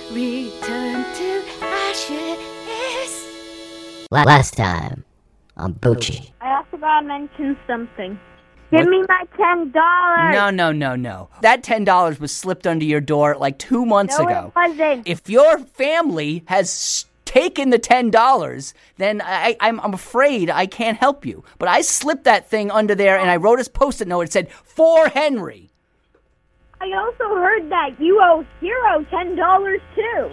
Return to ashes. Last time on Bucci. I also gotta mention something. Give me my $10. No. That $10 was slipped under your door like 2 months ago. No, it wasn't. If your family has taken the $10, then I'm afraid I can't help you. But I slipped that thing under there and I wrote a Post-it note. It said, "For Henry." I also heard that you owe Hero $10 too.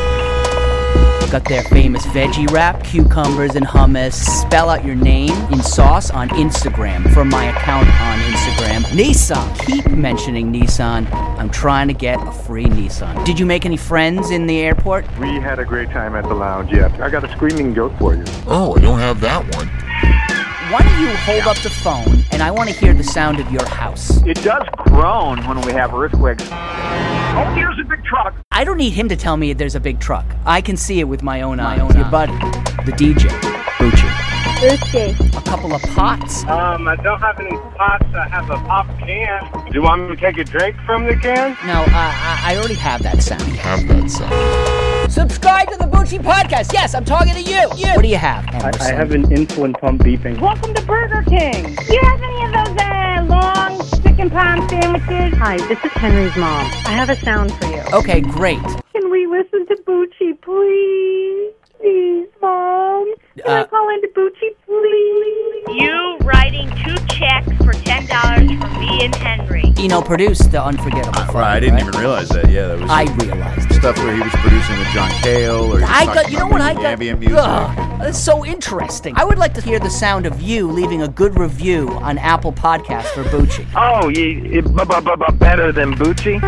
Got their famous veggie wrap, cucumbers and hummus. Spell out your name in sauce on Instagram from my account on Instagram. Nissan. Keep mentioning Nissan. I'm trying to get a free Nissan. Did you make any friends in the airport? We had a great time at the lounge, yeah. I got a screaming goat for you. Oh, I don't have that one. Why don't you hold up the phone and I want to hear the sound of your house. It does groan when we have earthquakes. Oh, here's a big truck. I don't need him to tell me there's a big truck. I can see it with my own eyes. Your buddy, the DJ, Bucci. Bucci. A couple of pots. I don't have any pots. I have a pop can. Do you want me to take a drink from the can? No, I already have that sound. Have that sound. Subscribe to the Bucci Podcast. Yes, I'm talking to you. What do you have, Anderson? I have an insulin pump beeping. Welcome to Burger King. You have any of those long chicken palm sandwiches? Hi, this is Henry's mom. I have a sound for you. Okay, great. Can we listen to Bucci, please? Please, Mom. Can I call into Bucci, please? You writing 2 checks for $10 for me and Henry. Eno produced The Unforgettable Friday, I didn't even realize that. Yeah, that was I realized it. stuff where he was producing with John Cale or ambient music. That's so interesting. I would like to hear the sound of you leaving a good review on Apple Podcasts for Bucci. Oh, better than Bucci?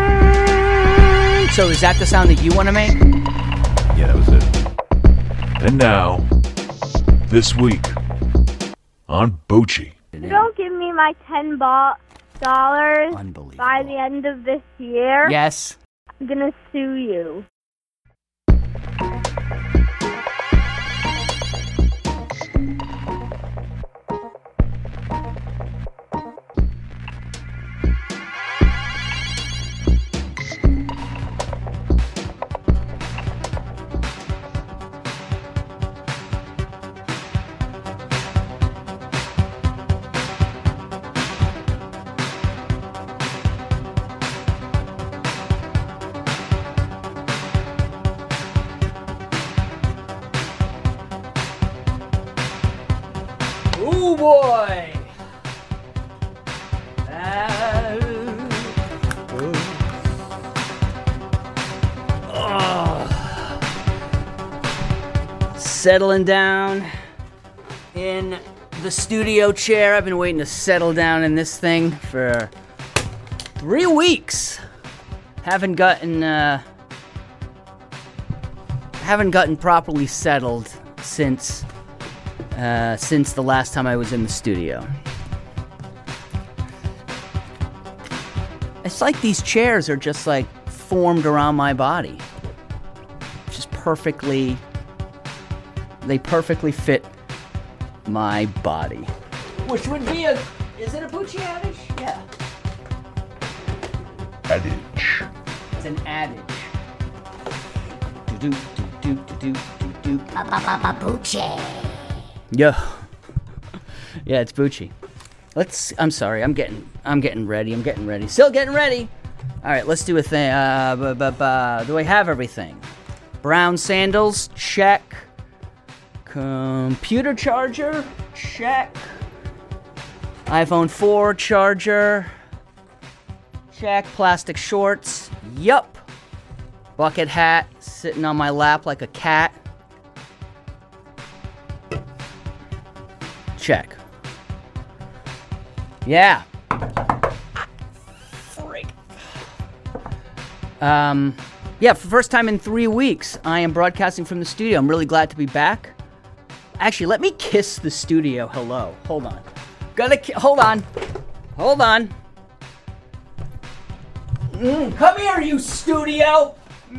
So is that the sound that you want to make? Yeah, that was it. And now, this week on Bucci. You don't give me my $10 Unbelievable. by the end of this year. Yes. I'm gonna sue you. Oh boy! Settling down in the studio chair. I've been waiting to settle down in this thing for 3 weeks. Haven't gotten properly settled since the last time I was in the studio. It's like these chairs are just like formed around my body. Just perfectly, they perfectly fit my body. Which would be is it a Bucci adage? Yeah. Adage. It's an adage. Bucci. Yeah. Yeah, it's Bucci. I'm sorry, I'm getting ready. Still getting ready. All right, let's do a thing. Do I have everything? Brown sandals, check. Computer charger, check. iPhone 4 charger, check. Plastic shorts, yup. Bucket hat, sitting on my lap like a cat. Check. Yeah. Freak. Yeah, for the first time in 3 weeks, I am broadcasting from the studio. I'm really glad to be back. Actually, let me kiss the studio hello. Hold on. Hold on. Come here, you studio.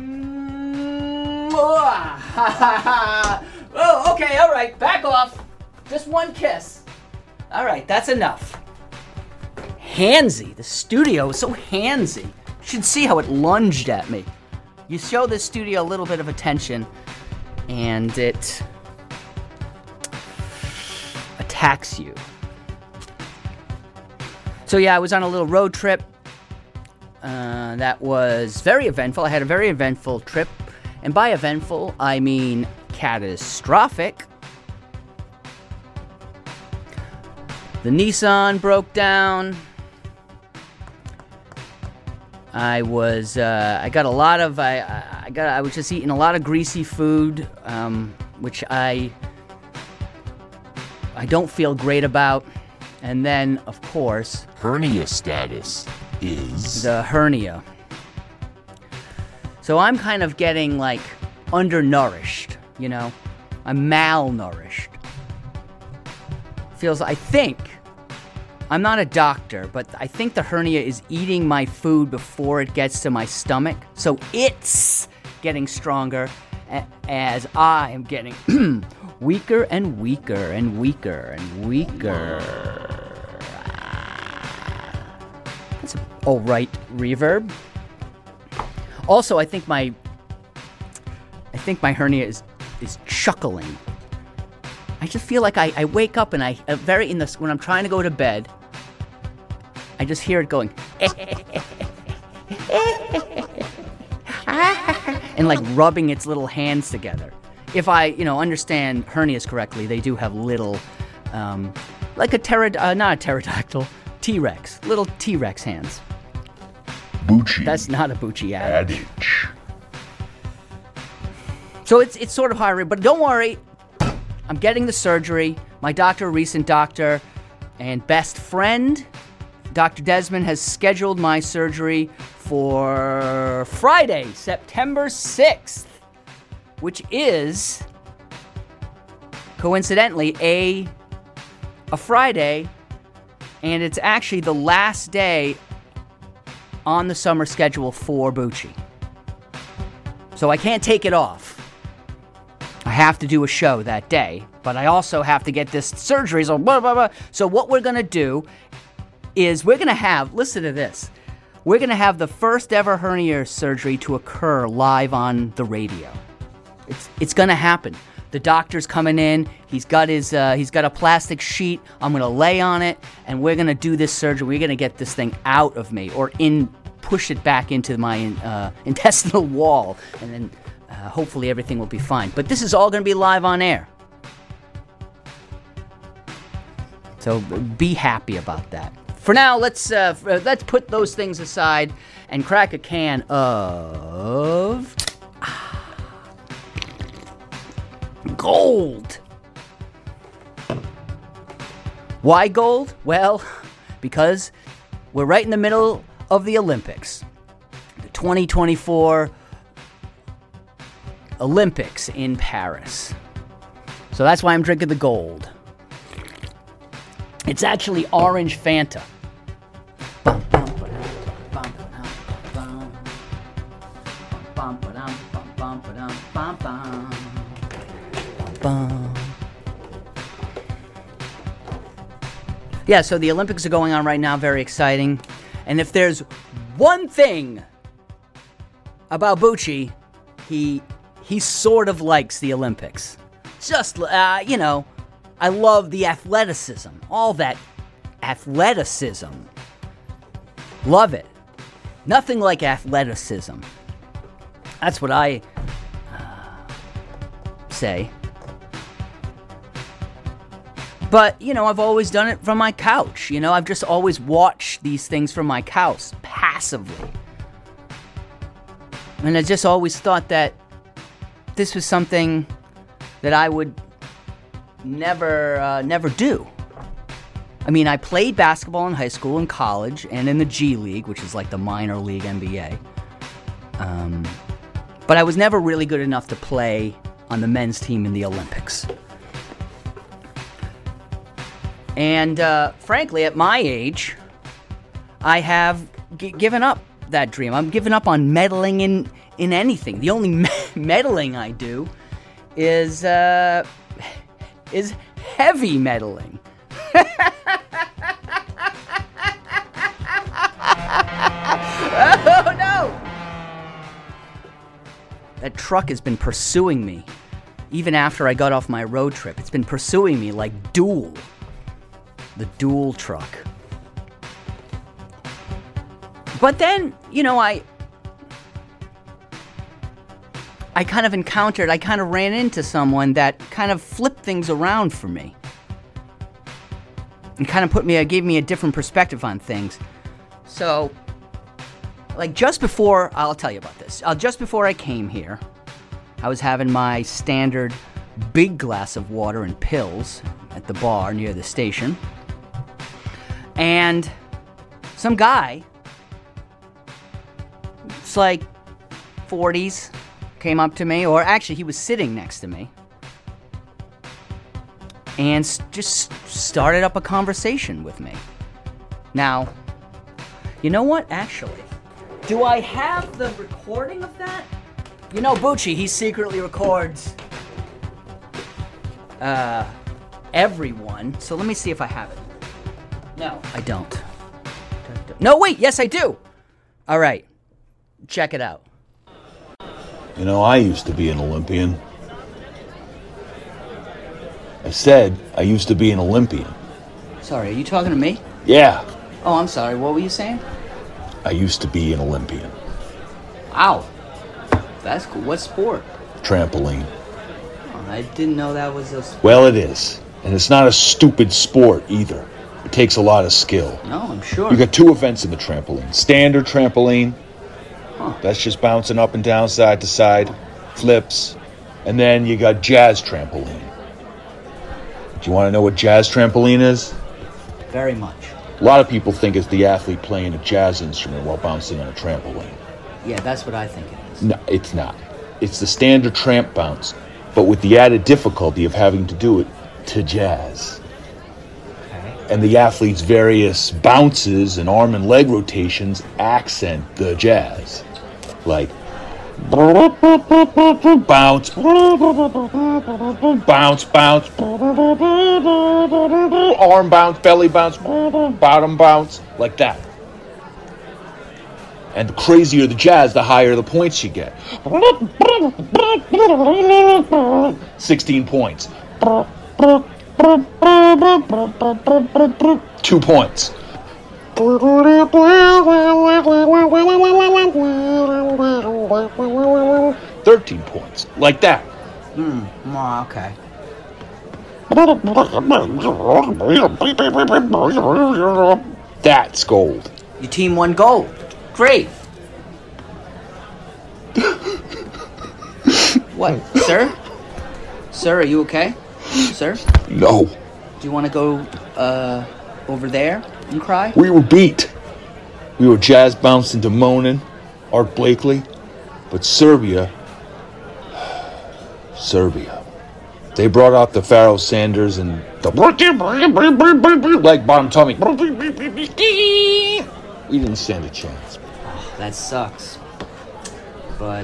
Oh, okay, all right. Back off. Just one kiss. All right, that's enough. Handsy. The studio is so handsy. You should see how it lunged at me. You show this studio a little bit of attention, and it attacks you. So yeah, I was on a little road trip. That was very eventful. I had a very eventful trip. And by eventful, I mean catastrophic. The Nissan broke down. I was just eating a lot of greasy food, which I don't feel great about. And then, of course, hernia status is the hernia. So I'm kind of getting like undernourished, you know? I'm malnourished. I think, I'm not a doctor, but I think the hernia is eating my food before it gets to my stomach. So it's getting stronger as I am getting weaker and weaker and weaker and weaker. That's an alright reverb. Also, I think my hernia is chuckling. I just feel like I wake up and when I'm trying to go to bed, I just hear it going and like rubbing its little hands together. If I, understand hernias correctly, they do have little, like not a pterodactyl, T-Rex, little T-Rex hands. Bucci. That's not a Bucci adage. So it's sort of hard, but don't worry. I'm getting the surgery. My doctor, recent doctor, and best friend, Dr. Desmond, has scheduled my surgery for Friday, September 6th, which is, coincidentally, a Friday, and it's actually the last day on the summer schedule for Bucci. So I can't take it off. I have to do a show that day, but I also have to get this surgery, so blah, blah, blah. So what we're going to do is we're going to have, listen to this, we're going to have the first ever hernia surgery to occur live on the radio. It's going to happen. The doctor's coming in, he's got a plastic sheet, I'm going to lay on it, and we're going to do this surgery. We're going to get this thing out of me, or push it back into my intestinal wall, and then hopefully everything will be fine. But this is all going to be live on air. So be happy about that. For now, let's put those things aside and crack a can of gold. Why gold? Well, because we're right in the middle of the Olympics. The 2024 Olympics in Paris. So that's why I'm drinking the gold. It's actually orange Fanta. Yeah, so the Olympics are going on right now, very exciting. And if there's one thing about Bucci, he sort of likes the Olympics. Just, I love the athleticism. All that athleticism. Love it. Nothing like athleticism. That's what I say. But, I've always done it from my couch. I've just always watched these things from my couch, passively. And I just always thought that this was something that I would never do. I mean, I played basketball in high school and college and in the G League, which is like the minor league NBA. But I was never really good enough to play on the men's team in the Olympics. And frankly, at my age, I have given up that dream. I'm giving up on meddling in anything. The only meddling I do is heavy meddling. Oh no! That truck has been pursuing me. Even after I got off my road trip, it's been pursuing me like Duel. The Duel truck. But then, I kind of ran into someone that kind of flipped things around for me. And kind of gave me a different perspective on things. So, I'll tell you about this. Just before I came here, I was having my standard big glass of water and pills at the bar near the station. And some guy, it's like 40s, came up to me, or actually he was sitting next to me, and just started up a conversation with me. Now, you know what, actually? Do I have the recording of that? Bucci, he secretly records everyone. So let me see if I have it. No, I don't. No, wait, yes, I do. All right, check it out. I used to be an Olympian. I said I used to be an Olympian. Sorry, are you talking to me? Yeah. Oh, I'm sorry, what were you saying? I used to be an Olympian. Wow. That's cool. What sport? Trampoline. Oh, I didn't know that was a sport. Well, it is. And it's not a stupid sport either. It takes a lot of skill. No, I'm sure. You got 2 events in the trampoline. Standard trampoline. Huh. That's just bouncing up and down, side to side. Flips. And then you got jazz trampoline. Do you want to know what jazz trampoline is? Very much. A lot of people think it's the athlete playing a jazz instrument while bouncing on a trampoline. Yeah, that's what I think it is. No, it's not. It's the standard tramp bounce, but with the added difficulty of having to do it to jazz. Okay. And the athlete's various bounces and arm and leg rotations accent the jazz. Like, bounce, bounce, bounce, arm bounce, belly bounce, bottom bounce, like that. And the crazier the jazz, the higher the points you get. 16 points. 2 points. 13 points. Like that. Okay. That's gold. Your team won gold. Great. What, sir? Sir, are you okay? Sir? No. Do you want to go over there and cry? We were beat. We were jazz bouncing to Monin, Art Blakely, but Serbia, they brought out the Pharaoh Sanders and the leg bottom tummy. We didn't stand a chance. Oh, that sucks. But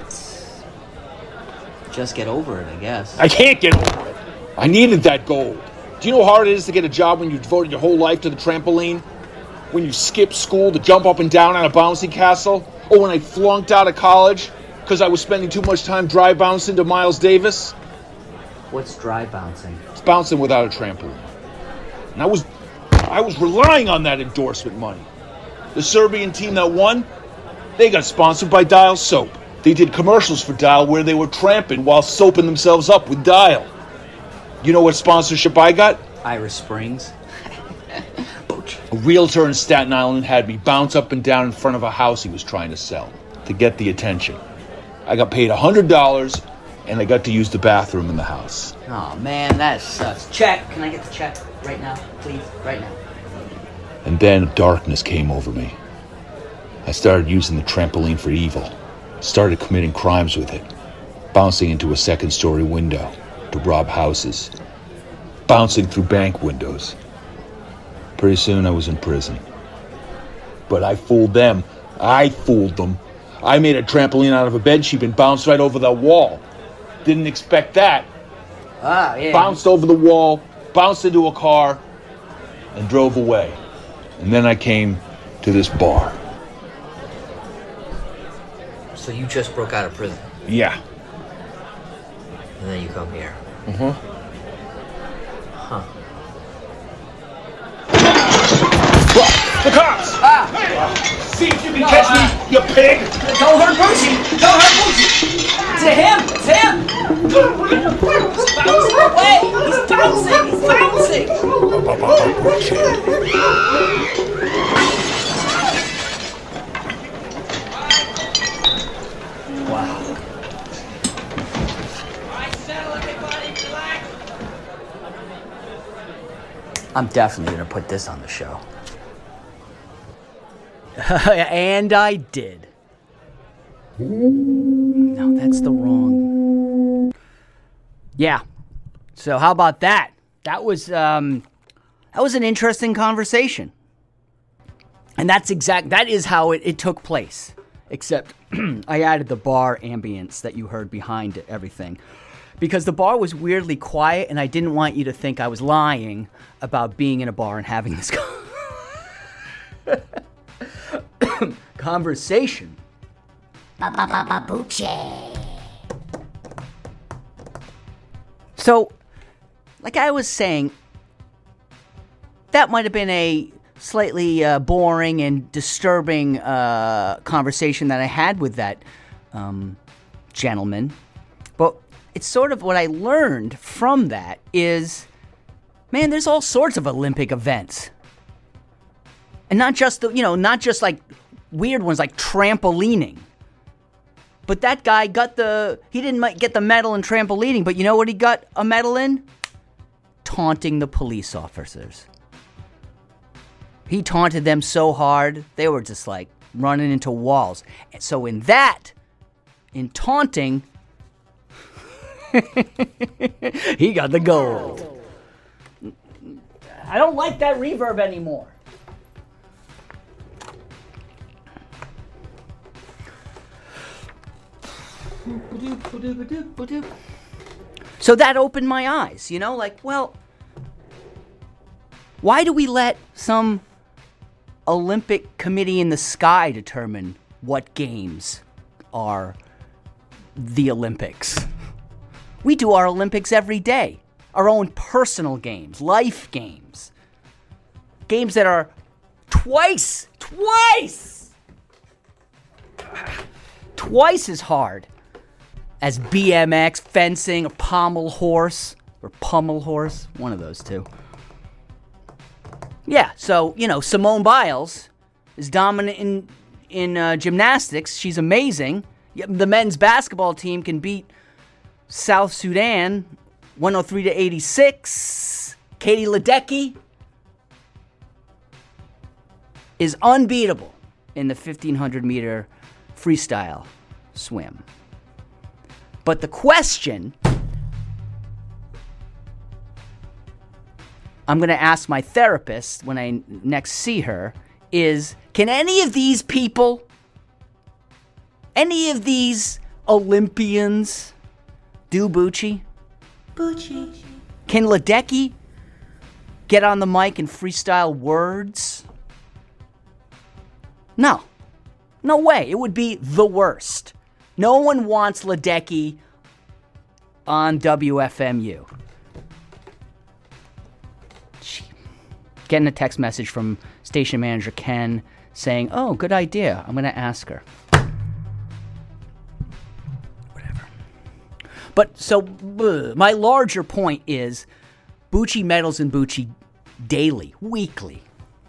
just get over it, I guess. I can't get over it. I needed that gold. Do you know how hard it is to get a job when you devoted your whole life to the trampoline? When you skip school to jump up and down on a bouncy castle? Or when I flunked out of college because I was spending too much time dry bouncing to Miles Davis? What's dry bouncing? It's bouncing without a trampoline. And I was relying on that endorsement money. The Serbian team that won, they got sponsored by Dial Soap. They did commercials for Dial where they were tramping while soaping themselves up with Dial. You know what sponsorship I got? Irish Springs. A realtor in Staten Island had me bounce up and down in front of a house he was trying to sell to get the attention. I got paid $100 and I got to use the bathroom in the house. Oh man, that sucks. Check. Can I get the check right now, please? Right now. And then darkness came over me. I started using the trampoline for evil. Started committing crimes with it. Bouncing into a second-story window to rob houses. Bouncing through bank windows. Pretty soon I was in prison. But I fooled them. I fooled them. I made a trampoline out of a bedsheet and bounced right over the wall. Didn't expect that. Yeah. Bounced over the wall, bounced into a car, and drove away. And then I came to this bar. So you just broke out of prison? Yeah. and then you come here. Mm-hmm. Huh. The cops! See if you can catch me, you pig! Don't hurt Bucci! Don't hurt Bucci! To him! It's him! He's bouncing away! He's bouncing! He's bouncing! Wow. I'm definitely going to put this on the show. And I did. No, that's the wrong. Yeah. So how about that? That was an interesting conversation. And that is how it took place. Except I added the bar ambience that you heard behind everything. Because the bar was weirdly quiet, and I didn't want you to think I was lying about being in a bar and having this conversation. Bucci. So, like I was saying, that might have been a slightly boring and disturbing conversation that I had with that gentleman. But it's sort of what I learned from that is, man, there's all sorts of Olympic events. And not just like weird ones like trampolining. But that guy he didn't get the medal in trampolining, but you know what he got a medal in? Taunting the police officers. He taunted them so hard, they were just like running into walls. And so in taunting, he got the gold. I don't like that reverb anymore. So that opened my eyes, well, why do we let some Olympic committee in the sky determine what games are the Olympics? We do our Olympics every day. Our own personal games, life games. Games that are twice as hard as BMX, fencing, or pommel horse, one of those two. Yeah, so, Simone Biles is dominant in gymnastics. She's amazing. The men's basketball team can beat South Sudan 103-86. Katie Ledecky is unbeatable in the 1,500-meter freestyle swim. But the question I'm going to ask my therapist when I next see her is, can any of these people, any of these Olympians do Bucci? Bucci. Can Ledecky get on the mic and freestyle words? No. No way. It would be the worst. No one wants Ledecky on WFMU. Getting a text message from station manager Ken saying, oh, good idea. I'm going to ask her. Whatever. But so my larger point is Bucci medals and Bucci daily, weekly.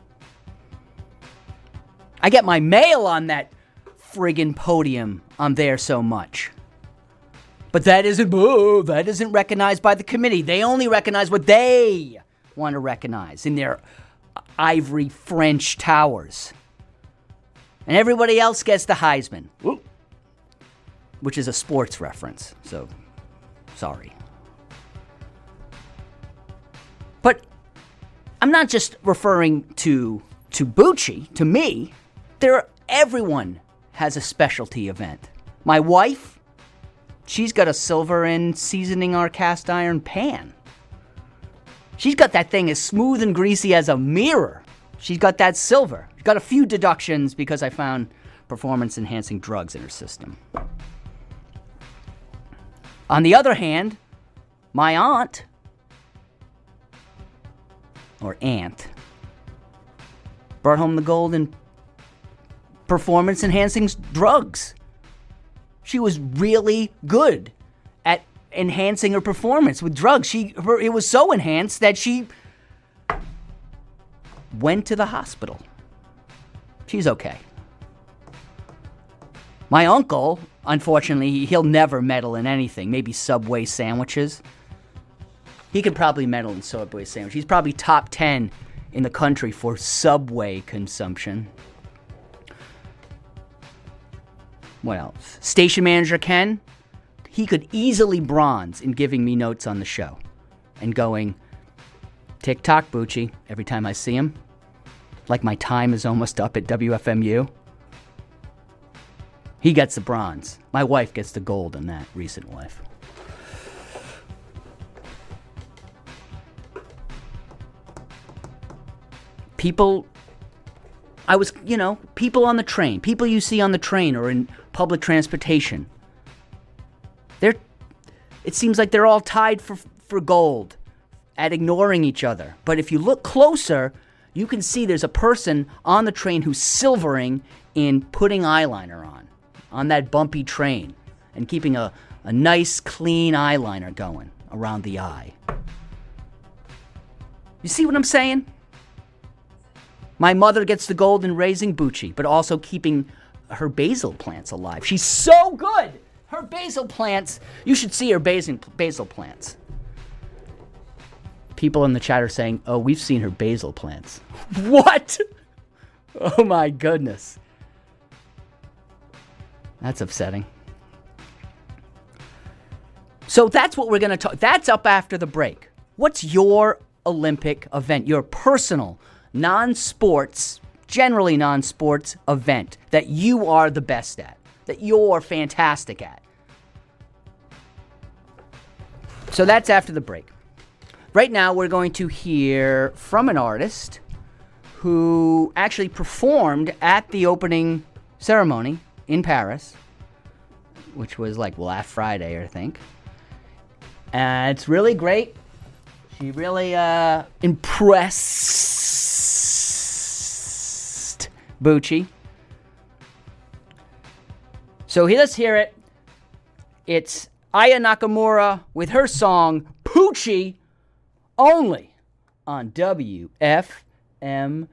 I get my mail on that friggin' podium. I'm there so much. But that isn't recognized by the committee. They only recognize what they want to recognize in their ivory French towers. And everybody else gets the Heisman. Woo. Which is a sports reference, so sorry. But I'm not just referring to Bucci, to me. Everyone has a specialty event. My wife, she's got a silver in seasoning our cast iron pan. She's got that thing as smooth and greasy as a mirror. She's got that silver. She's got a few deductions because I found performance-enhancing drugs in her system. On the other hand, my aunt, brought home the gold in performance-enhancing drugs. She was really good at enhancing her performance with drugs. It was so enhanced that she went to the hospital. She's okay. My uncle, unfortunately, he'll never meddle in anything. Maybe Subway sandwiches. He could probably meddle in Subway sandwiches. He's probably top 10 in the country for Subway consumption. What else? Station manager Ken, he could easily bronze in giving me notes on the show and going, tick-tock, Bucci, every time I see him. Like my time is almost up at WFMU. He gets the bronze. My wife gets the gold in that, recent wife. People on the train, people you see on the train or in public transportation, it seems like they're all tied for gold at ignoring each other. But if you look closer, you can see there's a person on the train who's silvering in putting eyeliner on that bumpy train and keeping a nice, clean eyeliner going around the eye. You see what I'm saying? My mother gets the gold in raising Bucci, but also keeping her basil plants alive. She's so good! Her basil plants, you should see her basil plants. People in the chat are saying, oh, we've seen her basil plants. What? Oh my goodness. That's upsetting. So that's what we're going to talk. That's up after the break. What's your Olympic event? Your personal, non-sports, generally non-sports event that you are the best at, that you're fantastic at. So that's after the break. Right now, we're going to hear from an artist who actually performed at the opening ceremony in Paris, which was like last Friday, I think. And it's really great. She really impressed Bucci. So let's hear it. It's Aya Nakamura with her song Poochie, only on WFMU.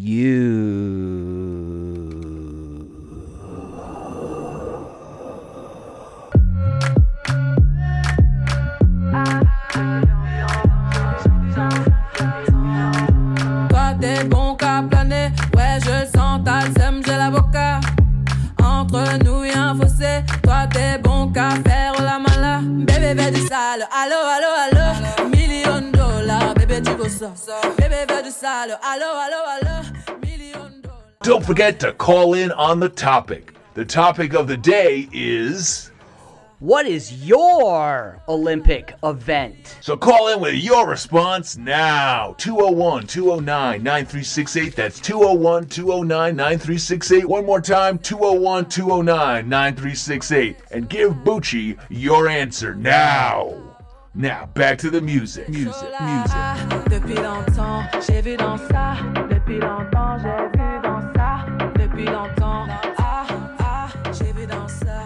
Toi t'es bon qu'à planer, ouais je le sens, t'as le seum, j'ai l'avocat. Entre nous y'a un fossé, toi t'es bon qu'à faire la mala. Bébé veut du sale, allo allo allo, $1,000,000, bébé tu veux ça. Bébé veut du sale, allo allo allo, $1,000,000. Don't forget to call in on the topic. The topic of the day is... what is your Olympic event? So call in with your response now. 201-209-9368. That's 201-209-9368. One more time, 201-209-9368. And give Bucci your answer now. Now, back to the music. Music. Depuis longtemps, j'ai vu dans ça. Depuis longtemps, j'ai vu dans ça. Depuis longtemps, j'ai vu dans ça.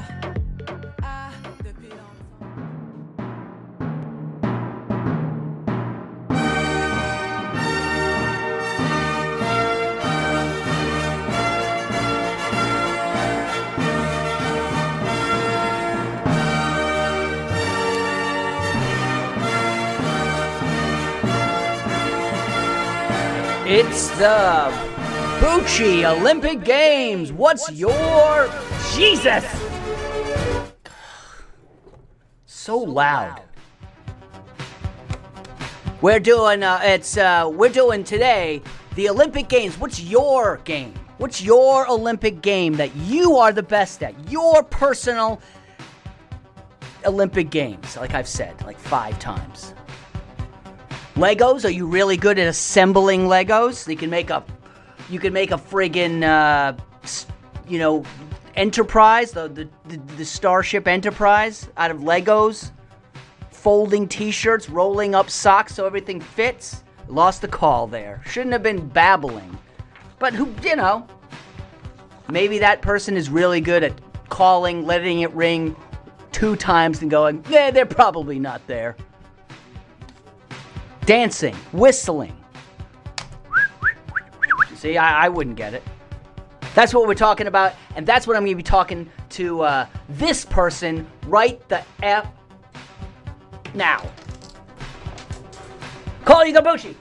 It's the Bucci Olympic Games. What's your... Jesus! So loud. We're doing today the Olympic Games. What's your game? What's your Olympic game that you are the best at? Your personal Olympic Games, like I've said, like 5 times. Legos? Are you really good at assembling Legos? You can make a friggin', Enterprise, the Starship Enterprise out of Legos. folding T-shirts, rolling up socks so everything fits. Lost the call there. Shouldn't have been babbling. But who, maybe that person is really good at calling, letting it ring 2 times and going, they're probably not there. Dancing, whistling. See, I wouldn't get it. That's what we're talking about, and that's what I'm going to be talking to this person right the F now. Call you Bucci.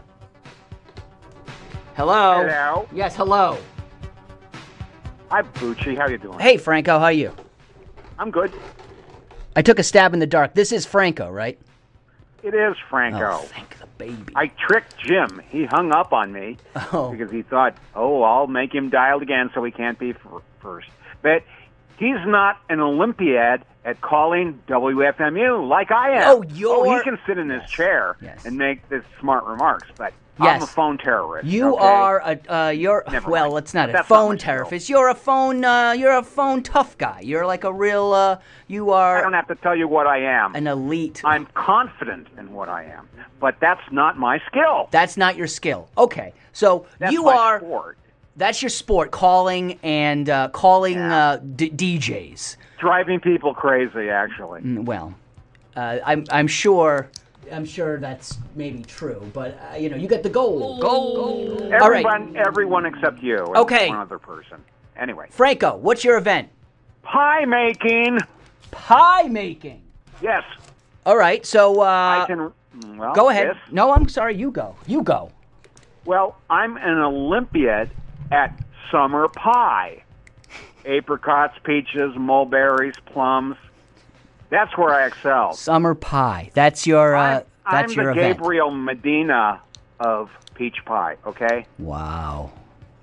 Hello? Hello? Yes, hello. Hi, Bucci. How you doing? Hey, Franco, how are you? I'm good. I took a stab in the dark. This is Franco, right? It is Franco. Oh, thank the baby. I tricked Jim. He hung up on me because he thought, I'll make him dial again so he can't be first. But he's not an Olympiad at calling WFMU like I am. He can sit in his chair and make this smart remarks, but I'm a phone terrorist. You are it's not a phone terrorist. You're a phone tough guy. You're like a real, you are. I don't have to tell you what I am. An elite. I'm confident in what I am, but that's not my skill. That's not your skill. Okay, so that's you my are. Sport. That's your sport, calling and DJs. Driving people crazy, actually. Well, I'm sure that's maybe true, but you get the gold. Everyone except you. And okay. One other person. Anyway. Franco, what's your event? Pie making. Pie making. Yes. All right. So I can. Well, go ahead. Yes. No, I'm sorry. You go. You go. Well, I'm an Olympiad at summer pie. Apricots, peaches, mulberries, plums. That's where I excel. Summer pie. That's your I'm your the event. Gabriel Medina of peach pie, okay? Wow.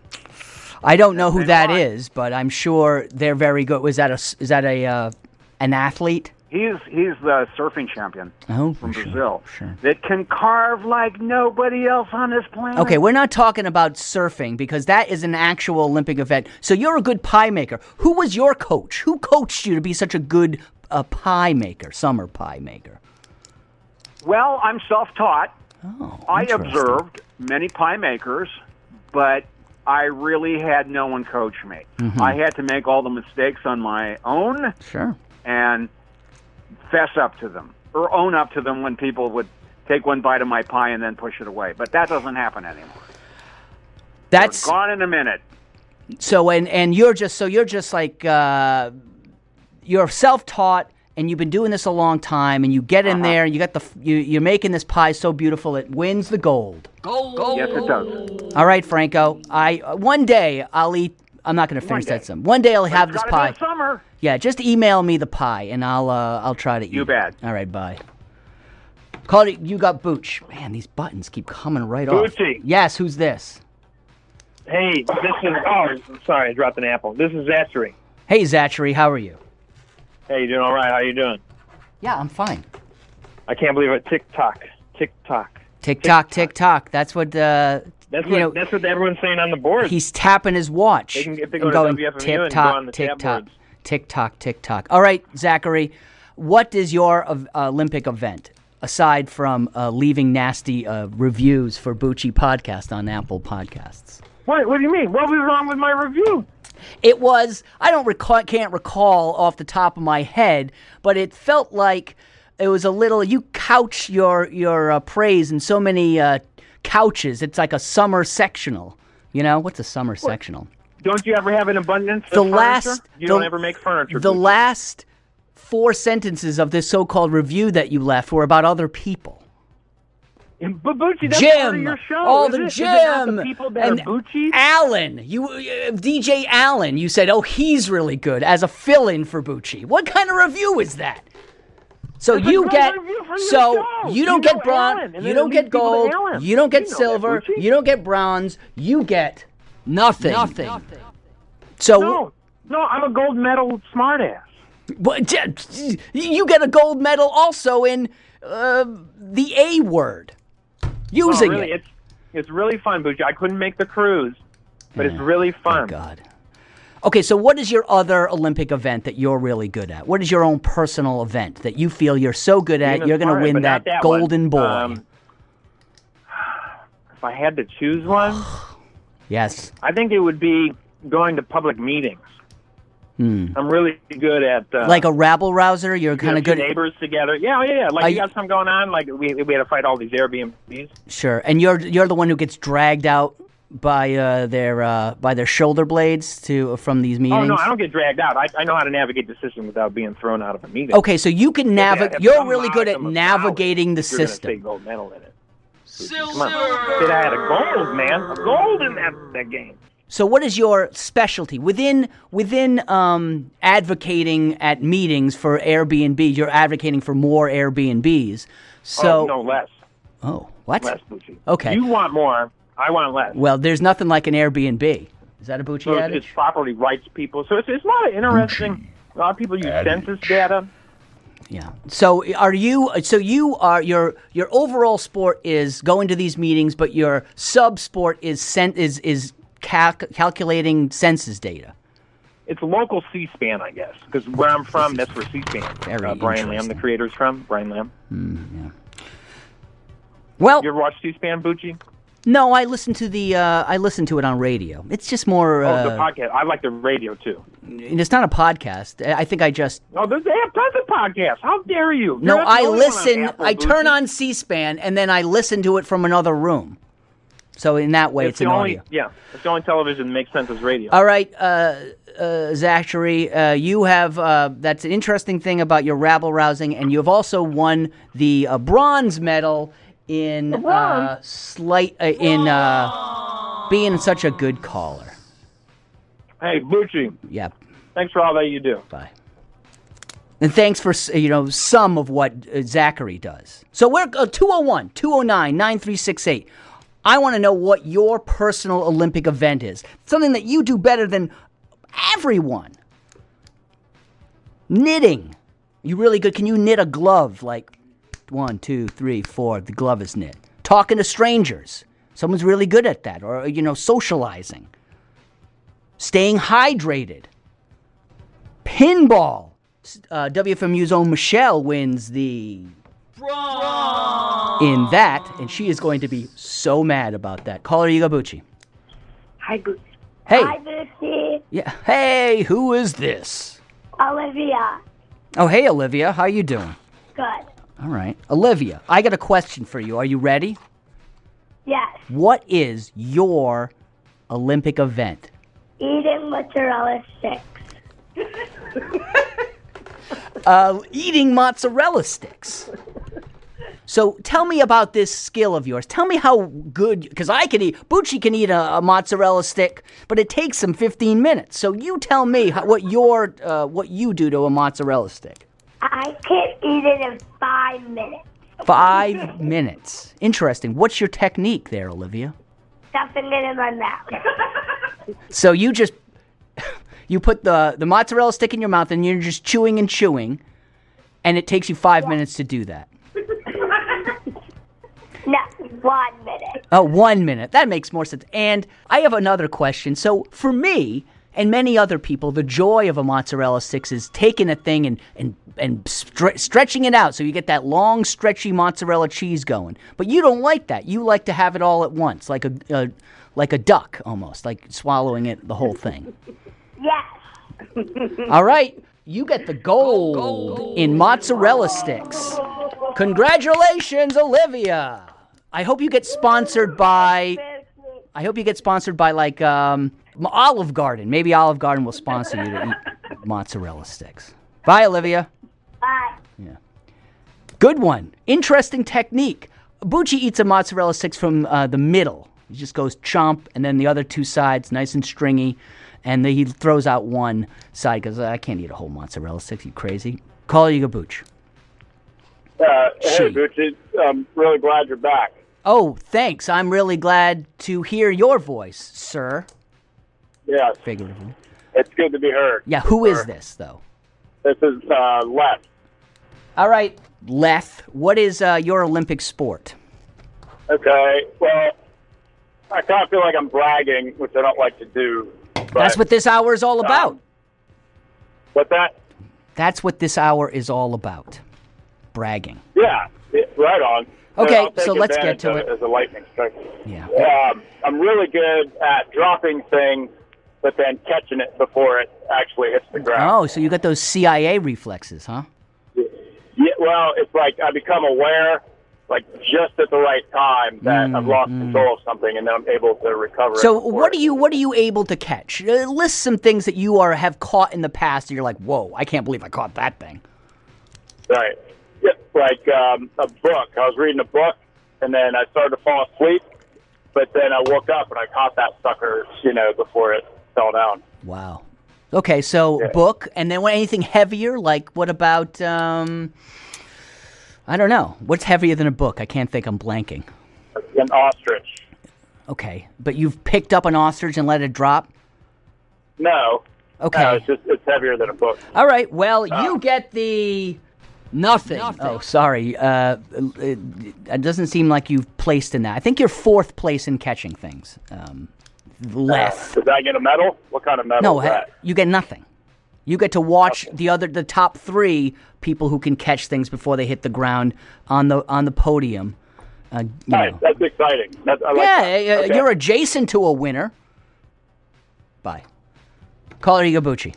I don't know who that is, but I'm sure they're very good. Is that an athlete? He's the surfing champion from Brazil. Sure. That can carve like nobody else on this planet. Okay, we're not talking about surfing because that is an actual Olympic event. So you're a good pie maker. Who was your coach? Who coached you to be such a good pie maker, summer pie maker? Well, I'm self-taught. Oh, I observed many pie makers, but I really had no one coach me. Mm-hmm. I had to make all the mistakes on my own. Sure. And fess up to them or own up to them when people would take one bite of my pie and then push it away. But that doesn't happen anymore. That's They're gone in a minute. So and you're just like you're self-taught and you've been doing this a long time and you get in there and you got you're making this pie so beautiful it wins the gold. Gold. Yes, it does. All right, Franco. One day I'll eat. I'm not going to finish that some. One day I'll have this pie. Summer. Yeah, just email me the pie and I'll try to eat. You bet. All right, bye. Call it. You got Booch. Man, these buttons keep coming right off. Boochie. Yes, who's this? Hey, this is. Oh, sorry, I dropped an apple. This is Zachary. Hey, Zachary, how are you? Hey, you doing all right? How you doing? Yeah, I'm fine. I can't believe it. Tick-tock. Tick-tock. Tick-tock, tick-tock. That's what. That's what everyone's saying on the board. He's tapping his watch. If they go to WFMU and go on the tab boards. Tick-tock, tick-tock. All right, Zachary, what is your Olympic event, aside from leaving nasty reviews for Bucci Podcast on Apple Podcasts? What do you mean? What was wrong with my review? It was, can't recall off the top of my head, but it felt like it was a little, you couch your praise in so many couches. It's like a summer sectional. You know, what's a summer sectional? Don't you ever have an abundance of furniture? You don't ever make furniture. The last 4 sentences of this so-called review that you left were about other people. But Bucci, that's Jim, part of your show. Jim, the people that and are Bucci? Alan, DJ Alan, you said, he's really good as a fill-in for Bucci. What kind of review is that? So you get, you don't get bronze, you don't get gold, you don't get silver, you don't get bronze, you get nothing. So no, I'm a gold medal smartass. You get a gold medal also in the A word. Using It's really fun, Bucci. I couldn't make the cruise, but it's really fun. Thank God. Okay, so what is your other Olympic event that you're really good at? What is your own personal event that you feel you're so good at, you're going to win that golden boy? If I had to choose one, yes, I think it would be going to public meetings. I'm really good at like a rabble rouser. You're kind of good. Neighbors together. Yeah. Like you got something going on. Like we had to fight all these Airbnbs. Sure, and you're the one who gets dragged out by their shoulder blades from these meetings. Oh no, I don't get dragged out. I know how to navigate the system without being thrown out of a meeting. Okay, so you can navigate. You're really good at navigating the system. You're going to say gold medal in it. Come on. I had a gold, man. A gold in that game. So what is your specialty? Within advocating at meetings for Airbnb, you're advocating for more Airbnbs. So no, less. Oh, what? Less, Bucci. Okay. You want more. I want less. Well, there's nothing like an Airbnb. Is that a Bucci adage? It's property rights people. So it's a lot of interesting. A lot of people use census data. Yeah. So your overall sport is going to these meetings, but your sub sport is calculating census data. It's local C-SPAN, I guess, because where I'm from, that's where C-SPAN. Brian Lamb, the creator's from. Brian Lamb. Yeah. Well, you ever watch C-SPAN, Bucci? No, I listen to it on radio. It's just more. The podcast. I like the radio too. It's not a podcast. I think I just. Oh, they have tons of podcasts. How dare you? No, I listen. I turn on C-SPAN and then I listen to it from another room. So in that way, it's an audio. Yeah, it's the only television that makes sense as radio. All right, Zachary, you have. That's an interesting thing about your rabble rousing, and you have also won the bronze medal in being such a good caller. Hey, Bucci. Yep. Thanks for all that you do. Bye. And thanks for some of what Zachary does. So we're 201-209-9368. I want to know what your personal Olympic event is. Something that you do better than everyone. Knitting. You really good? Can you knit a glove? Like 1, 2, 3, 4. The glove is knit. Talking to strangers. Someone's really good at that. Or, socializing. Staying hydrated. Pinball. WFMU's own Michelle wins the in that, and she is going to be so mad about that. Caller, you go, Bucci. Hi, Bucci. Hey. Hi, Bucci. Yeah. Hey, who is this? Olivia. Oh, hey, Olivia. How you doing? Good. All right. Olivia, I got a question for you. Are you ready? Yes. What is your Olympic event? Eating mozzarella sticks. Eating mozzarella sticks. So tell me about this skill of yours. Tell me how good, because Bucci can eat a mozzarella stick, but it takes him 15 minutes. So you tell me what you do to a mozzarella stick. I can eat it in 5 minutes. 5 minutes. Interesting. What's your technique there, Olivia? Stuffing it in my mouth. So you put the mozzarella stick in your mouth and you're just chewing and chewing, and it takes you 5 minutes to do that. No, 1 minute. Oh, 1 minute. That makes more sense. And I have another question. So for me and many other people, the joy of a mozzarella stick is taking a thing and stretching it out so you get that long, stretchy mozzarella cheese going. But you don't like that. You like to have it all at once, like a duck almost, like swallowing it, the whole thing. Yes. All right. You get the gold in mozzarella sticks. Congratulations, Olivia. I hope you get sponsored by like Olive Garden. Maybe Olive Garden will sponsor you to eat mozzarella sticks. Bye, Olivia. Bye. Yeah. Good one. Interesting technique. Bucci eats a mozzarella sticks from the middle. He just goes chomp, and then the other two sides, nice and stringy. And then he throws out one side because I can't eat a whole mozzarella stick. You crazy? Caller, you go, Booch. Hey, Bucci. I'm really glad you're back. Oh, thanks. I'm really glad to hear your voice, sir. Yes. Figuratively. It's good to be heard. Yeah, who is this, though? This is Leth. All right, Leth, what is your Olympic sport? Okay, well, I kind of feel like I'm bragging, which I don't like to do. That's what this hour is all about. What's that? That's what this hour is all about. Bragging. Yeah, right on. Okay, so let's get to it. As a lightning strike. Yeah. I'm really good at dropping things, but then catching it before it actually hits the ground. Oh, so you got those CIA reflexes, huh? Yeah, well, it's like I become aware, like just at the right time, that I've lost control of something, and then I'm able to recover. So what are you able to catch? List some things that you have caught in the past, and you're like, whoa, I can't believe I caught that thing. Right. Yeah, like a book. I was reading a book, and then I started to fall asleep, but then I woke up and I caught that sucker, before it fell down. Wow. Okay, so book, and then anything heavier? Like, what about, I don't know. What's heavier than a book? I can't think. I'm blanking. An ostrich. Okay, but you've picked up an ostrich and let it drop? No. Okay. No, it's heavier than a book. All right, well, you get the... Nothing. Oh, sorry. It doesn't seem like you've placed in that. I think you're fourth place in catching things. Less. Does that get a medal? What kind of medal is that? You get nothing. You get to watch the top three people who can catch things before they hit the ground on the podium. Nice. That's exciting. I like that. Okay. You're adjacent to a winner. Bye. Caller Iguchi.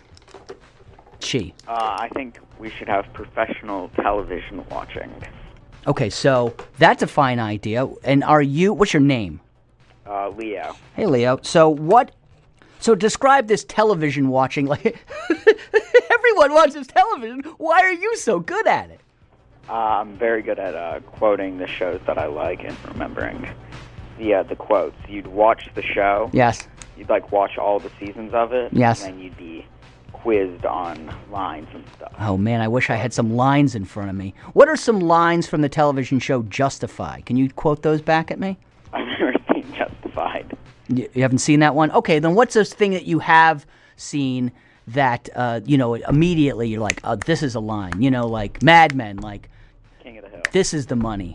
I think we should have professional television watching. Okay, so that's a fine idea. And what's your name? Leo. Hey, Leo. So describe this television watching. Like, everyone watches television. Why are you so good at it? I'm very good at quoting the shows that I like and remembering the quotes. You'd watch the show. Yes. You'd watch all the seasons of it. Yes. And then you'd be quizzed on lines and stuff. Oh, man, I wish I had some lines in front of me. What are some lines from the television show Justified? Can you quote those back at me? I've never seen Justified. You haven't seen that one? Okay, then what's this thing that you have seen that, immediately you're like, oh, this is a line. Like Mad Men, like... King of the Hill. This is the money.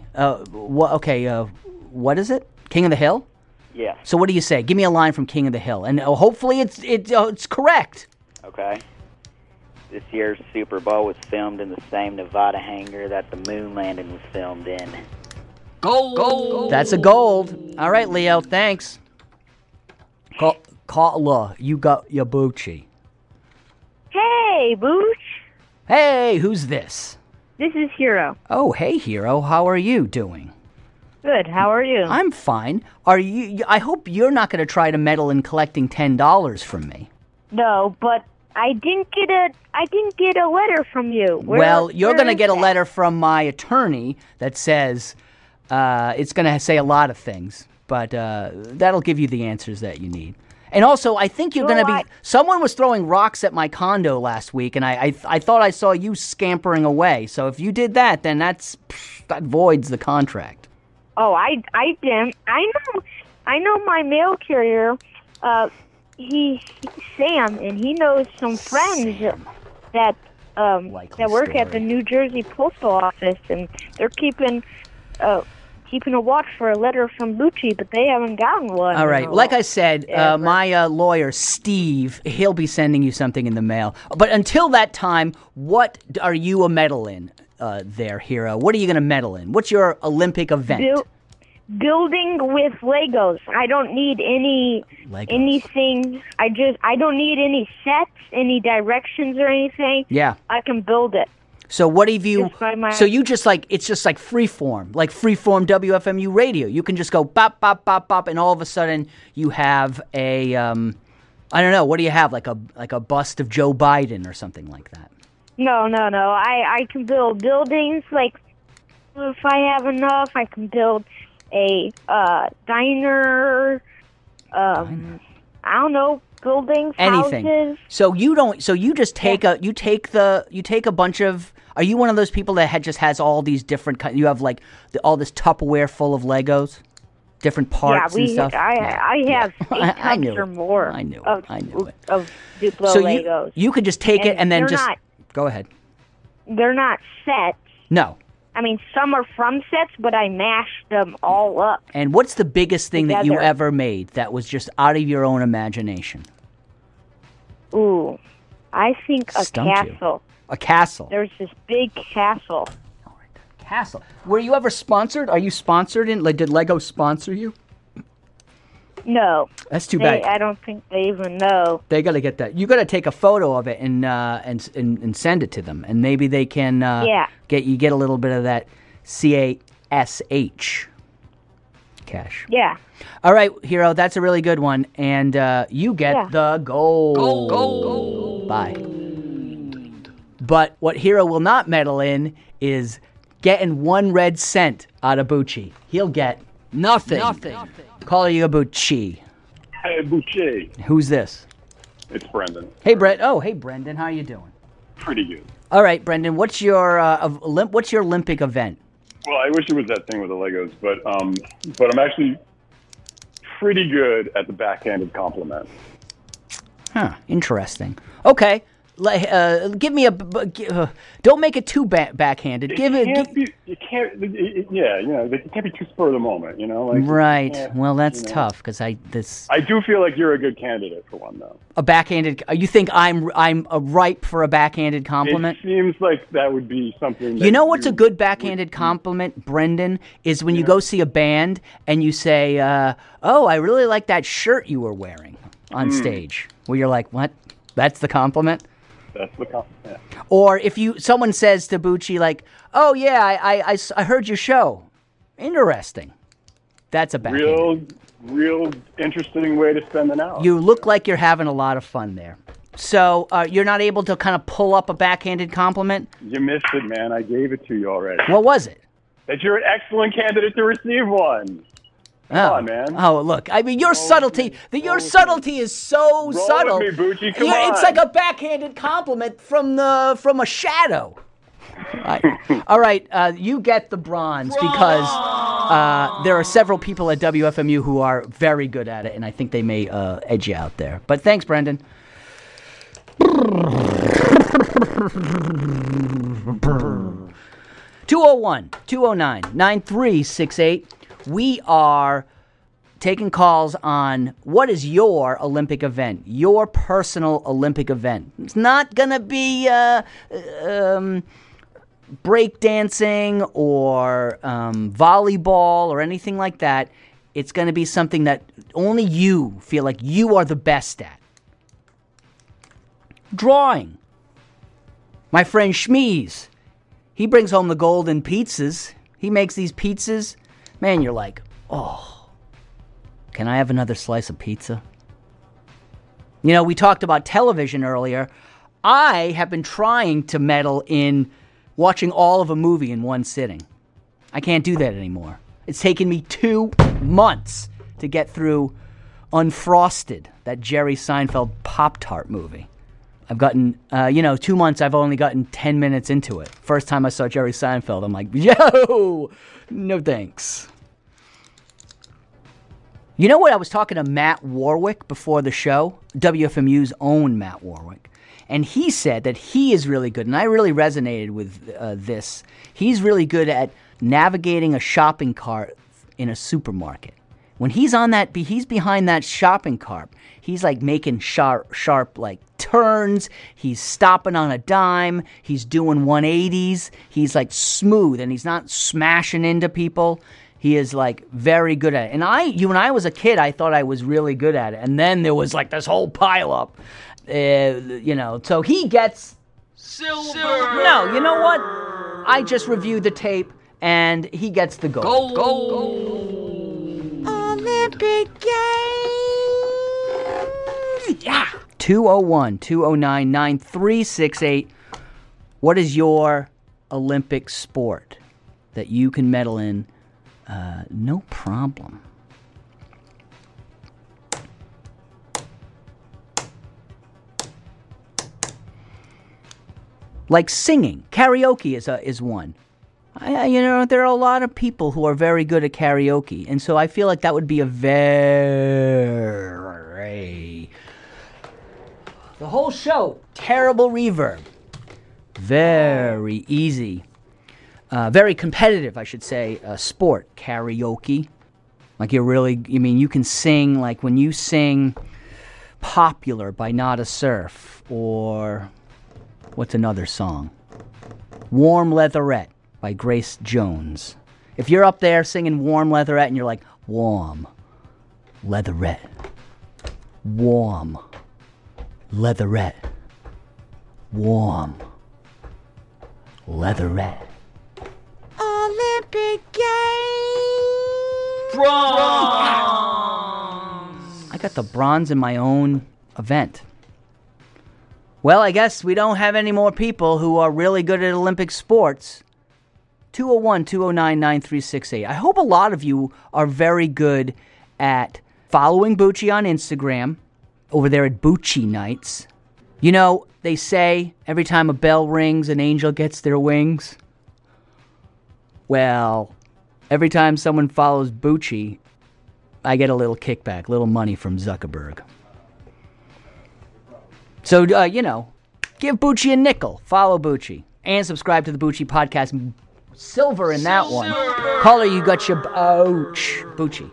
What is it? King of the Hill? Yeah. So what do you say? Give me a line from King of the Hill. And hopefully it's correct. Okay. This year's Super Bowl was filmed in the same Nevada hangar that the moon landing was filmed in. Gold. That's a gold. All right, Leo, thanks. Caller, you got your Bucci. Hey, Booch. Hey, who's this? This is Hero. Oh, hey, Hero. How are you doing? Good. How are you? I'm fine. I hope you're not going to try to meddle in collecting $10 from me. No, but I didn't get a letter from you. You're going to get a letter from my attorney that says it's going to say a lot of things, but that'll give you the answers that you need. And also, I think you're going to be... Someone was throwing rocks at my condo last week, and I thought I saw you scampering away. So if you did that, then that voids the contract. Oh, I didn't. I know my mail carrier... He's Sam, and he knows some friends that work at the New Jersey Postal Office, and they're keeping a watch for a letter from Bucci, but they haven't gotten one. All right. Like I said, my lawyer, Steve, he'll be sending you something in the mail. But until that time, what are you a medal in there, Hero? What are you going to medal in? What's your Olympic event? Building with Legos. I don't need anything. I don't need any sets, any directions or anything. Yeah. I can build it. So what have you... So you just it's just like freeform WFMU radio. You can just go bop, bop, bop, bop, and all of a sudden you have a, I don't know, what do you have? Like a bust of Joe Biden or something like that? No. I can build buildings. Like, if I have enough, I can build a diner. I don't know, buildings, anything. Houses. So you don't. So you just take a bunch of. Are you one of those people that just has all these different? You have all this Tupperware full of Legos, different parts and stuff. I have 8 tubs or more. I knew it. Of Duplo so Legos. You could just take it and then just go ahead. They're not sets. No. I mean, some are from sets, but I mashed them all up. And what's the biggest thing that you ever made that was just out of your own imagination? Ooh, I think a Stumped you. castle. A castle. There's this big castle. Castle. Were you ever sponsored? Are you sponsored in? Like, did Lego sponsor you? No. That's too bad. I don't think they even know. They got to get that. You got to take a photo of it and send it to them, and maybe they can get a little bit of that CASH cash. Yeah. All right, Hero, that's a really good one, and you get the gold. Gold. Bye. But what Hero will not meddle in is getting 1 red cent out of Bucci. He'll get nothing. Call you a Bucci. Hey, Bucci. Who's this? It's Brendan. Hey, Brett. Oh, hey, Brendan. How are you doing? Pretty good. All right, Brendan. What's your Olympic event? Well, I wish it was that thing with the Legos, but I'm actually pretty good at the backhanded compliment. Huh. Interesting. Okay. Give me a. Don't make it too backhanded. It can't be too spur of the moment. Right. Well, that's tough because I do feel like you're a good candidate for one, though. A backhanded. You think I'm ripe for a backhanded compliment? It seems like that would be something. You know what's a good backhanded compliment, Brendan? Is when you go see a band and you say, "Oh, I really like that shirt you were wearing on stage." Where you're like, "What? That's the compliment?" That's the compliment. Or if someone says to Bucci like, "Oh yeah, I heard your show. Interesting." That's a backhanded. Real interesting way to spend an hour. You look like you're having a lot of fun there. So you're not able to kind of pull up a backhanded compliment? You missed it, man. I gave it to you already. What was it? That you're an excellent candidate to receive one. Come on, man. Oh, look. I mean, your subtlety is so subtle. With me, Bucci. Come on. It's like a backhanded compliment from a shadow. All right, you get the bronze because there are several people at WFMU who are very good at it, and I think they may edge you out there. But thanks, Brendan. 201-209-9368. We are taking calls on what is your Olympic event, your personal Olympic event. It's not going to be breakdancing or volleyball or anything like that. It's going to be something that only you feel like you are the best at. Drawing. My friend Schmeez, he brings home the golden pizzas. He makes these pizzas. Man, you're like, oh, can I have another slice of pizza? You know, we talked about television earlier. I have been trying to meddle in watching all of a movie in one sitting. I can't do that anymore. It's taken me 2 months to get through Unfrosted, that Jerry Seinfeld Pop-Tart movie. I've gotten, 2 months, I've only gotten 10 minutes into it. First time I saw Jerry Seinfeld, I'm like, yo, no thanks. You know what? I was talking to Matt Warwick before the show, WFMU's own Matt Warwick, and he said that he is really good, and I really resonated with this. He's really good at navigating a shopping cart in a supermarket. When he's he's behind that shopping cart, he's like making sharp like turns. He's stopping on a dime. He's doing 180s. He's like smooth, and he's not smashing into people. He is like very good at it. And when I was a kid, I thought I was really good at it. And then there was like this whole pile up, So he gets silver. No, you know what? I just reviewed the tape, and he gets the gold. Gold. Olympic Games. Yeah. 201-209-9368. What is your Olympic sport that you can medal in? No problem. Like singing, karaoke is one. There are a lot of people who are very good at karaoke, and so I feel like that would be the whole show, terrible reverb. Very easy. Very competitive, I should say, sport, karaoke. Like you can sing, like when you sing Popular by Nada Surf, or what's another song? Warm Leatherette by Grace Jones. If you're up there singing Warm Leatherette and you're like, warm leatherette, warm leatherette, warm leatherette. Olympic Games! Bronze! I got the bronze in my own event. Well, I guess we don't have any more people who are really good at Olympic sports. 201-209-9368. I hope a lot of you are very good at following Bucci on Instagram, over there at Bucci Nights. You know, they say every time a bell rings, an angel gets their wings. Well, every time someone follows Bucci, I get a little kickback, little money from Zuckerberg. So, give Bucci a nickel. Follow Bucci. And subscribe to the Bucci podcast. Silver in that one. Caller, you got your ouch. Bucci.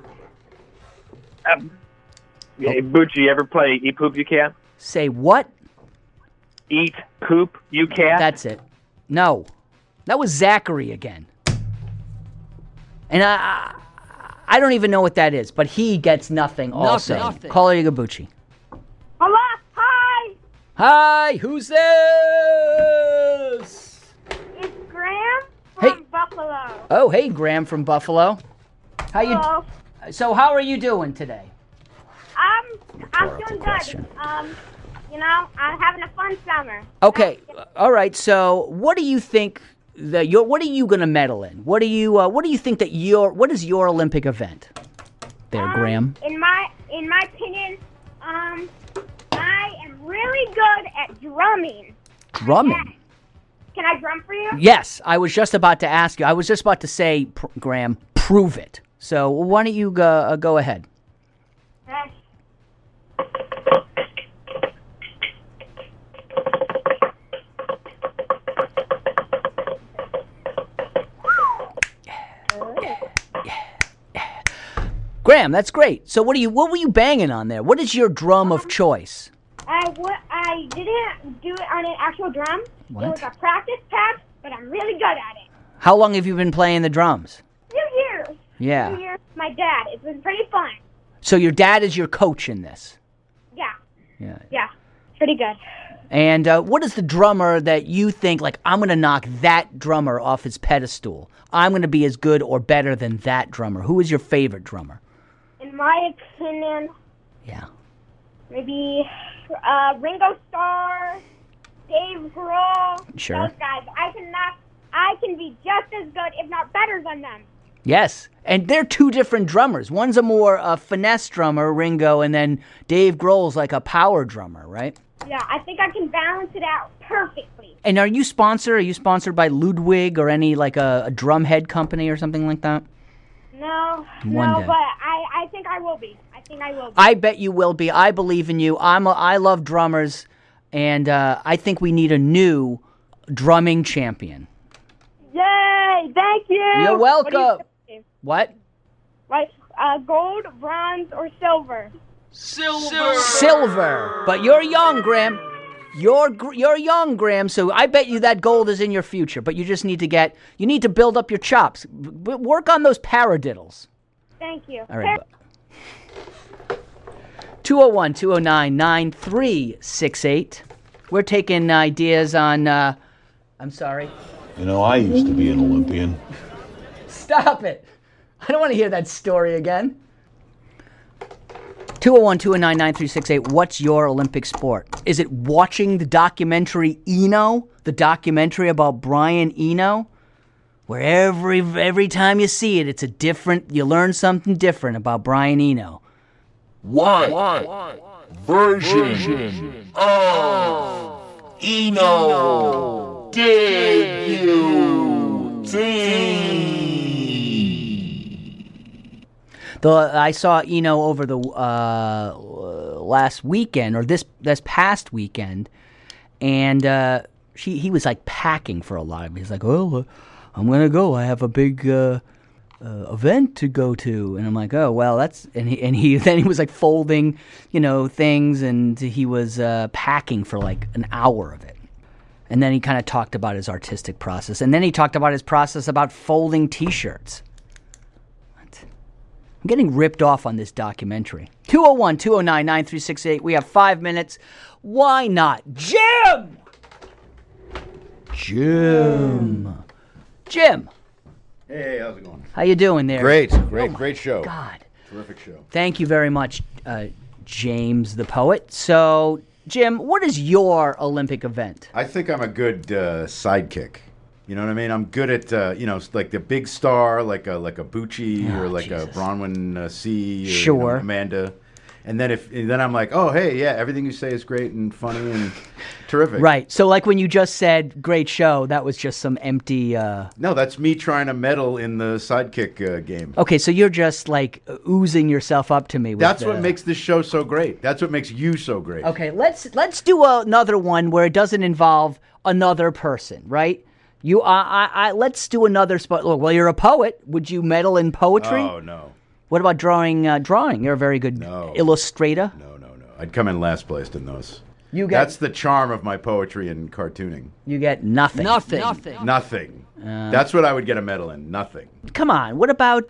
Hey, Bucci, ever play Eat Poop You Can? Say what? Eat Poop You Can? That's it. No. That was Zachary again. And I don't even know what that is, but he gets nothing also. Nothing. Caller, you got Bucci. Hello? Hi! Hi, who's this? It's Graham from Buffalo. Oh, hey, Graham from Buffalo. Hello. So how are you doing today? I'm doing good. I'm having a fun summer. Okay, all right. So, what do you think what are you going to medal in? What do you think that what is your Olympic event? There, Graham. In my opinion, I am really good at drumming. Drumming? Can I drum for you? Yes, I was just about to ask you. I was just about to say, Graham, prove it. So why don't you go ahead? Graham, that's great. So what were you banging on there? What is your drum of choice? I didn't do it on an actual drum. What? It was a practice pad, but I'm really good at it. How long have you been playing the drums? 2 years. Yeah. 2 years with my dad. It's been pretty fun. So your dad is your coach in this? Yeah. Yeah. Yeah. Pretty good. And what is the drummer that you think, like, I'm going to knock that drummer off his pedestal? I'm going to be as good or better than that drummer. Who is your favorite drummer? In my opinion, yeah, maybe Ringo Starr, Dave Grohl. Sure. Those guys. I can be just as good, if not better than them. Yes, and they're two different drummers. One's a more finesse drummer, Ringo, and then Dave Grohl's like a power drummer, right? Yeah, I think I can balance it out perfectly. And are you sponsored? Are you sponsored by Ludwig or any like a drumhead company or something like that? No, One day. But I think I will be. I bet you will be. I believe in you. I love drummers, and I think we need a new drumming champion. Yay! Thank you. You're welcome. What? Like gold, bronze, or silver? Silver. But you're young, Graham. You're young, Graham, so I bet you that gold is in your future, but you just need to build up your chops. Work on those paradiddles. Thank you. All right. 201-209-9368. We're taking ideas on, I'm sorry. You know, I used to be an Olympian. Stop it. I don't want to hear that story again. 201-209-9368. What's your Olympic sport? Is it watching the documentary Eno? The documentary about Brian Eno? Where every time you see it, you learn something different about Brian Eno. What version of Eno did you see? I saw Eno over the last weekend, or this past weekend, and he was like packing for a lot of it. He's like, "Oh, I'm gonna go. I have a big event to go to, and I'm like, oh well, that's and he then he was like folding, things, and he was packing for like an hour of it, and then he kind of talked about his artistic process, and then he talked about his process about folding T-shirts. What? I'm getting ripped off on this documentary. 201-209-9368. We have 5 minutes. Why not, Jim? Jim. Hey, how's it going? How you doing there? Great show. God. Terrific show. Thank you very much, James the Poet. So, Jim, what is your Olympic event? I think I'm a good sidekick. You know what I mean? I'm good at, like the big star, like a Bucci or like a Bronwyn C. Or, Sure. Amanda. And then I'm like, oh, hey, yeah, everything you say is great and funny and terrific. Right. So like when you just said great show, that was just some empty... No, that's me trying to meddle in the sidekick game. Okay, so you're just like oozing yourself up to me. That's what makes this show so great. That's what makes you so great. Okay, let's do another one where it doesn't involve another person, right? Let's do another spot. Well, you're a poet. Would you meddle in poetry? Oh, no. What about drawing? You're a very good illustrator. No. I'd come in last place in those. That's the charm of my poetry and cartooning. You get nothing. Nothing. That's what I would get a medal in. Nothing. Come on. What about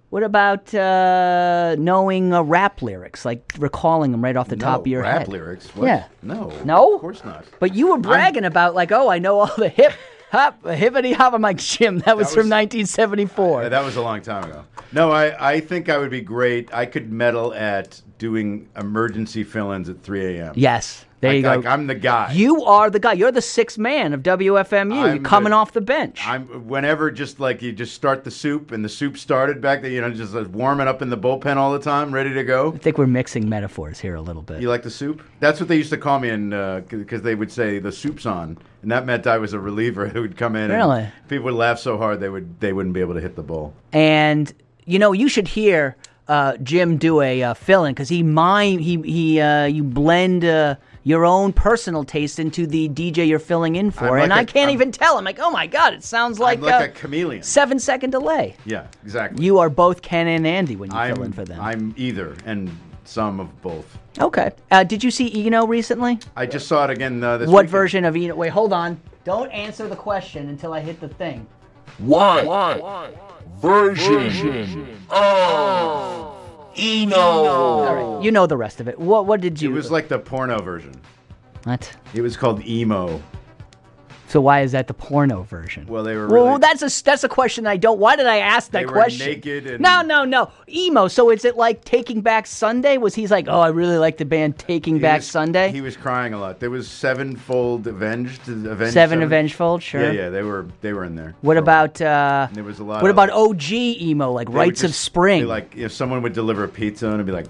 knowing rap lyrics, like recalling them right off the top of your head? Rap lyrics? What? Yeah. No. Of course not. But you were bragging about like, I know all the hippity hop. I'm like, Jim, that was from 1974. That was a long time ago. No, I think I would be great. I could medal at doing emergency fill-ins at 3 a.m. Yes. There you go. Like I'm the guy. You are the guy. You're the sixth man of WFMU. You're coming off the bench. Whenever just like you just start the soup, and the soup started back there, just warming up in the bullpen all the time, ready to go. I think we're mixing metaphors here a little bit. You like the soup? That's what they used to call me in, because they would say the soup's on, and that meant I was a reliever who would come in. Really? And people would laugh so hard they wouldn't be able to hit the bowl. And you should hear Jim do a fill-in because you blend your own personal taste into the DJ you're filling in for, and I can't even tell. I'm like, oh my God, it sounds like I'm like a chameleon. 7-second delay. Yeah, exactly. You are both Ken and Andy when you fill in for them. I'm either, and some of both. Okay. Did you see Eno recently? I just saw it again this What weekend. version of Eno? Wait, hold on. Don't answer the question until I hit the thing. What version of Eno? All right, you know the rest of it. What did you... It was like the porno version. What? It was called emo. So why is that the porno version? Well, they were really... Well, that's a question I don't... Why did I ask that question? They were naked and... No. Emo. So is it like Taking Back Sunday? He's like, I really like the band Taking Back Sunday? He was crying a lot. There was Sevenfold Avenged. Seven Avengedfold, sure. Yeah, they were in there. What about... there was a lot what about OG emo, like Rites of Spring? Like if someone would deliver a pizza and it'd be like...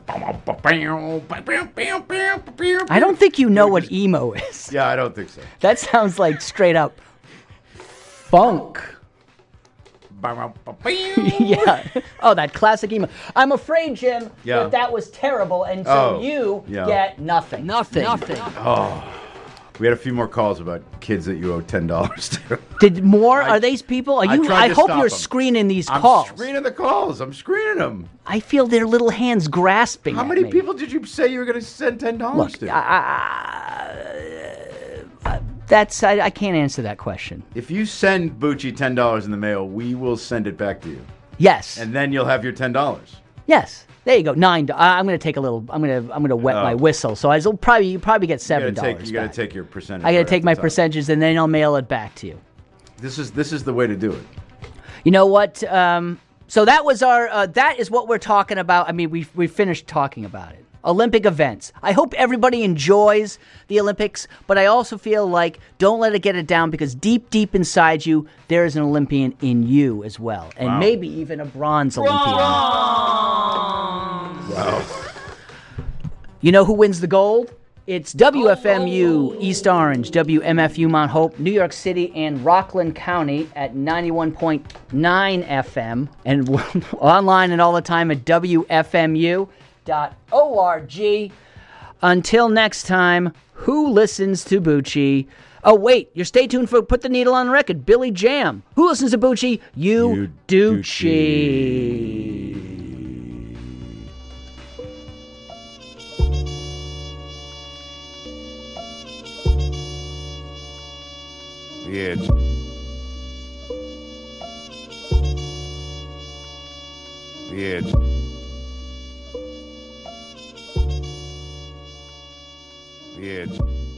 I don't think you know what emo is. Yeah, I don't think so. That sounds like straight up funk. Yeah. Oh, that classic emo. I'm afraid, Jim, that was terrible, and so you get nothing. Nothing. Oh. We had a few more calls about kids that you owe $10 to. Did more? Are these people? I hope you're screening these calls. I'm screening the calls. I'm screening them. I feel their little hands grasping. How many people did you say you were going to send $10 to? I can't answer that question. If you send Bucci $10 in the mail, we will send it back to you. Yes. And then you'll have your $10. Yes. There you go. $9. I'm going to take a little. I'm going to wet my whistle. So you probably get $7. You got to take your percentage. I got to take my percentages, and then I'll mail it back to you. This is the way to do it. You know what? So that was our. That is what we're talking about. I mean, we finished talking about it. Olympic events. I hope everybody enjoys the Olympics, but I also feel like don't let it get it down because deep, deep inside you, there is an Olympian in you as well. And maybe even a bronze Olympian. Wow. You know who wins the gold? It's WFMU East Orange, WMFU Mount Hope, New York City, and Rockland County at 91.9 FM, and online and all the time at WFMU.org. Until next time, who listens to Bucci? Oh, wait, you're stay tuned for Put the Needle on the Record, Billy Jam. Who listens to Bucci? You Ducci. The Edge. The Edge. The Edge.